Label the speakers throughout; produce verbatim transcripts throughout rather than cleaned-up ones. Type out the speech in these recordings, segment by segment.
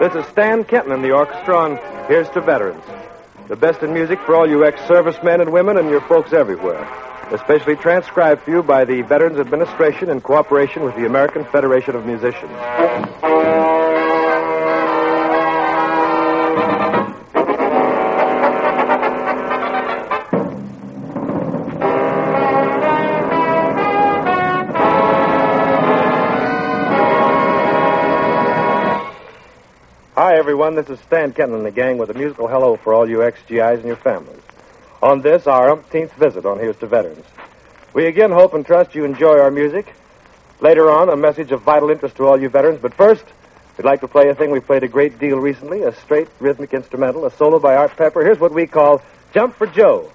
Speaker 1: This is Stan Kenton in the orchestra on Here's to Veterans. The best in music for all you ex-servicemen and women and your folks everywhere. Especially transcribed for you by the Veterans Administration in cooperation with the American Federation of Musicians. Hi, everyone. This is Stan Kenton and the gang with a musical hello for all you ex-G Is and your families. On this, our umpteenth visit on Here's to Veterans. We again hope and trust you enjoy our music. Later on, a message of vital interest to all you veterans. But first, we'd like to play a thing we played a great deal recently, a straight rhythmic instrumental, a solo by Art Pepper. Here's what we call Jump for Joe.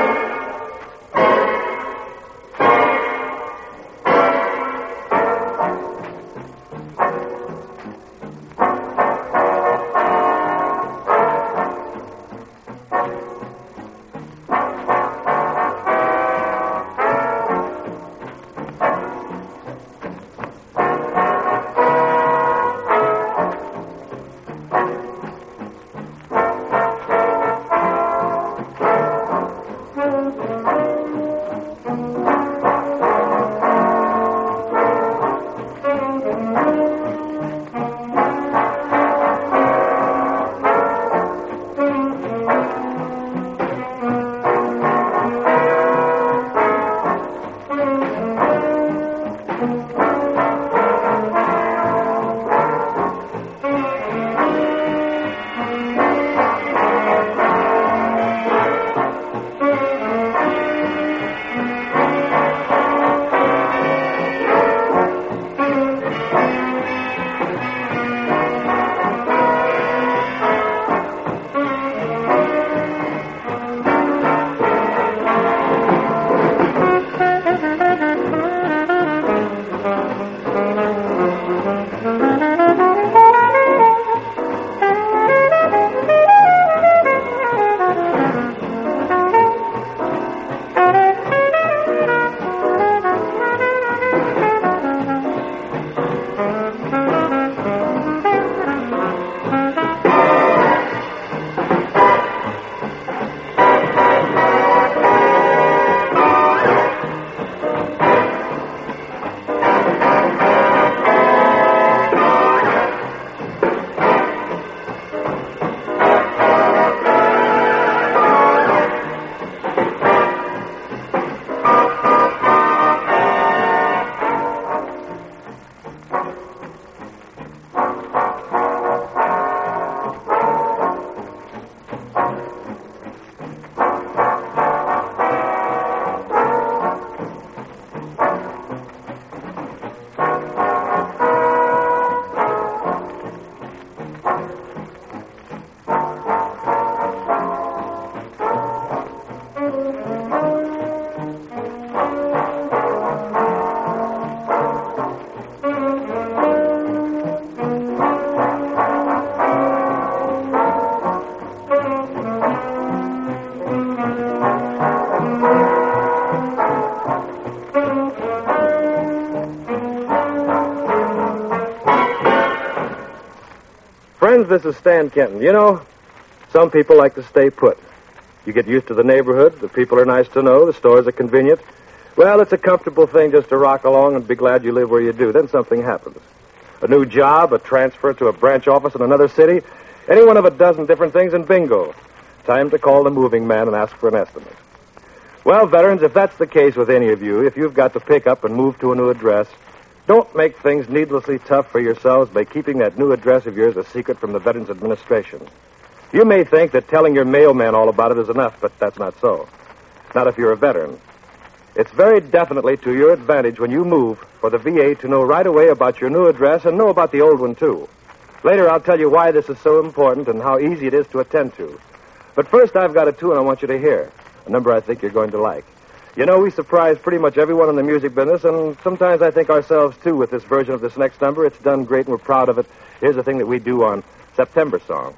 Speaker 1: Friends, this is Stan Kenton. You know, some people like to stay put. You get used to the neighborhood, the people are nice to know, the stores are convenient. Well, it's a comfortable thing just to rock along and be glad you live where you do. Then something happens. A new job, a transfer to a branch office in another city, any one of a dozen different things, and bingo. Time to call the moving man and ask for an estimate. Well, veterans, if that's the case with any of you, if you've got to pick up and move to a new address, don't make things needlessly tough for yourselves by keeping that new address of yours a secret from the Veterans Administration. You may think that telling your mailman all about it is enough, but that's not so. Not if you're a veteran. It's very definitely to your advantage when you move for the V A to know right away about your new address and know about the old one, too. Later, I'll tell you why this is so important and how easy it is to attend to. But first, I've got a tune I want you to hear, a number I think you're going to like. You know, we surprise pretty much everyone in the music business, and sometimes I think ourselves, too, with this version of this next number. It's done great, and we're proud of it. Here's the thing that we do on September Song.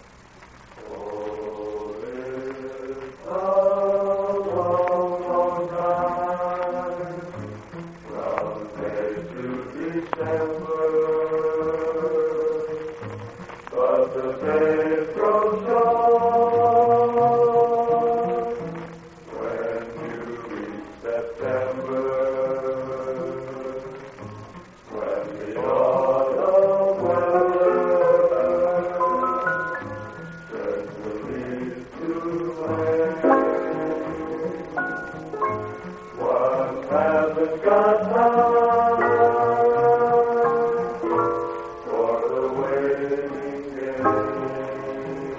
Speaker 1: But the
Speaker 2: days grow short when you reach September, when the autumn weather turns the leaves to gray. One hasn't got time for the waiting game.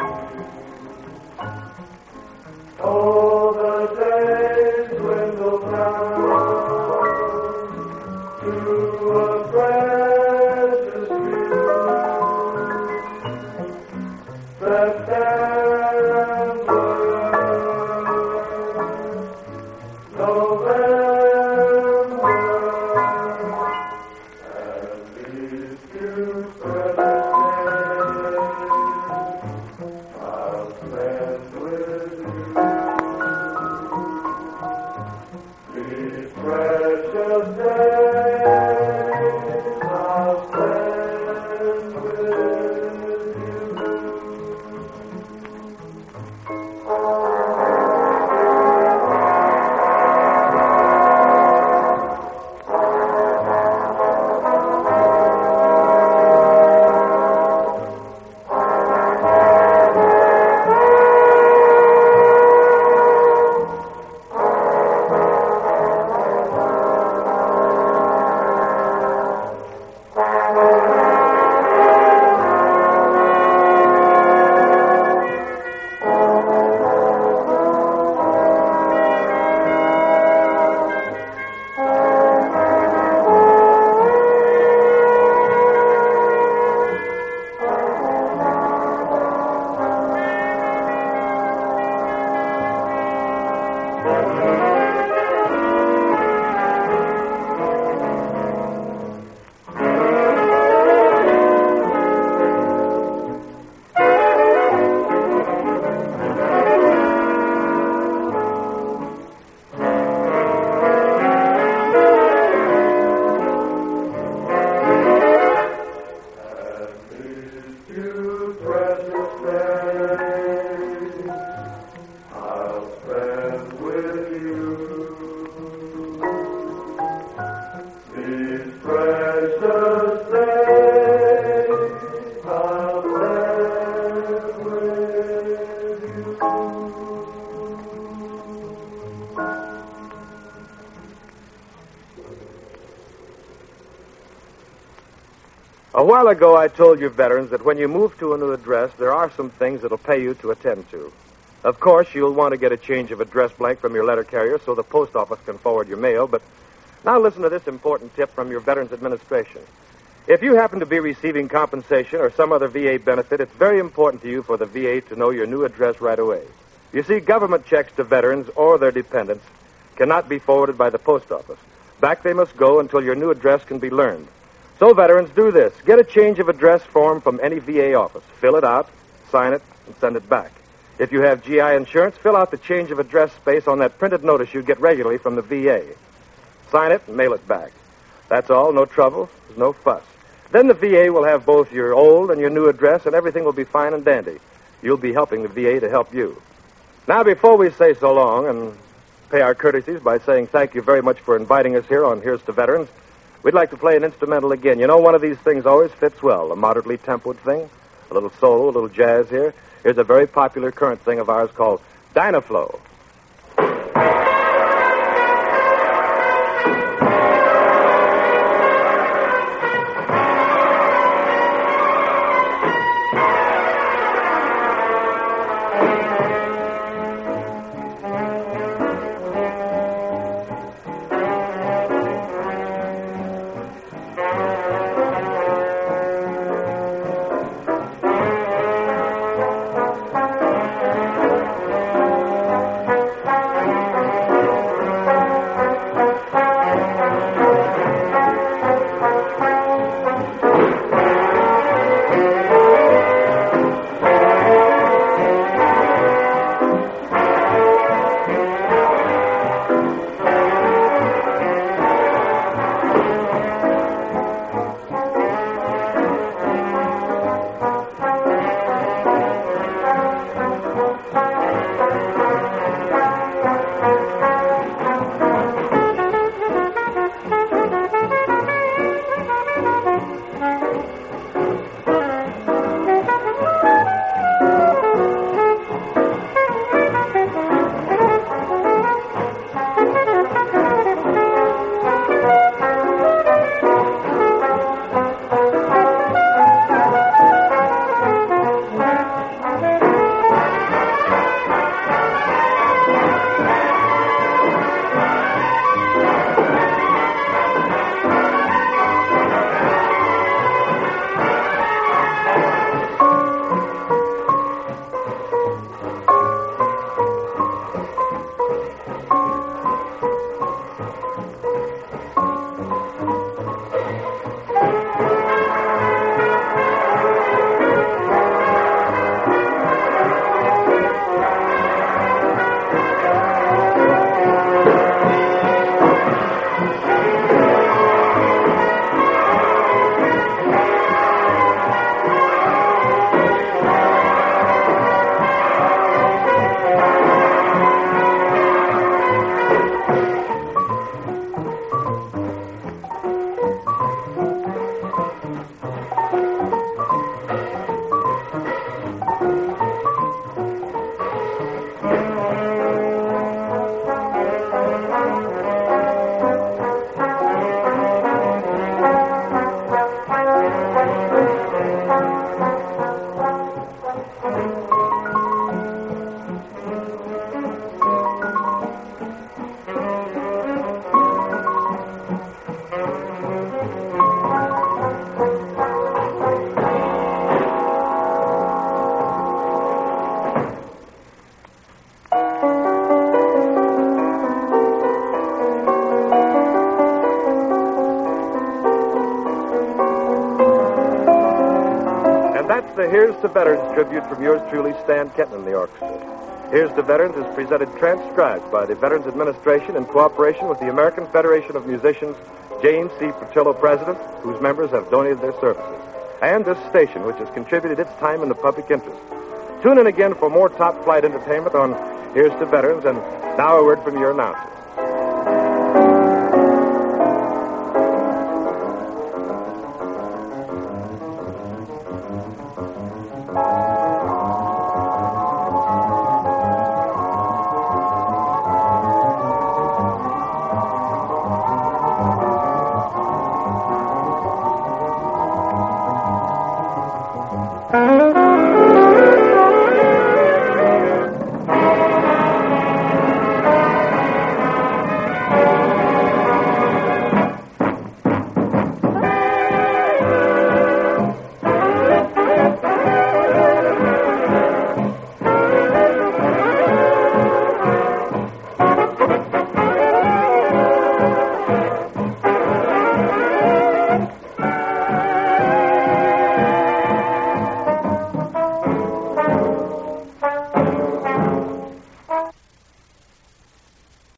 Speaker 2: Oh, the days dwindle down to a precious few. September, November, and these few precious days I'll spend with you. These precious days I'll spend with you.
Speaker 1: A while ago, I told you veterans that when you move to a new address, there are some things that'll pay you to attend to. Of course, you'll want to get a change of address blank from your letter carrier so the post office can forward your mail, but now listen to this important tip from your Veterans Administration. If you happen to be receiving compensation or some other V A benefit, it's very important to you for the V A to know your new address right away. You see, government checks to veterans or their dependents cannot be forwarded by the post office. Back they must go until your new address can be learned. So, veterans, do this. Get a change of address form from any V A office. Fill it out, sign it, and send it back. If you have G I insurance, fill out the change of address space on that printed notice you get regularly from the V A. Sign it and mail it back. That's all. No trouble. No fuss. Then the V A will have both your old and your new address, and everything will be fine and dandy. You'll be helping the V A to help you. Now, before we say so long and pay our courtesies by saying thank you very much for inviting us here on Here's to Veterans, we'd like to play an instrumental again. You know, one of these things always fits well. A moderately tempoed thing, a little soul, a little jazz here. Here's a very popular current thing of ours called Dynaflow. And that's the Here's to Veterans tribute from yours truly, Stan Kenton, in the orchestra. Here's to Veterans is presented transcribed by the Veterans Administration in cooperation with the American Federation of Musicians, James C. Portillo, President, whose members have donated their services, and this station, which has contributed its time in the public interest. Tune in again for more top-flight entertainment on Here's to Veterans, and now a word from your announcer.